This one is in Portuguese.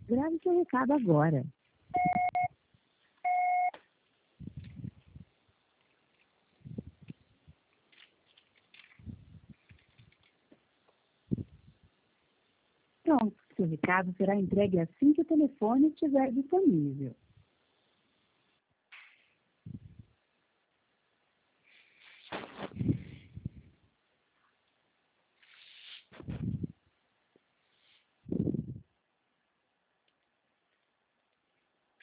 Grave seu recado agora. Pronto, seu recado será entregue assim que o telefone estiver disponível.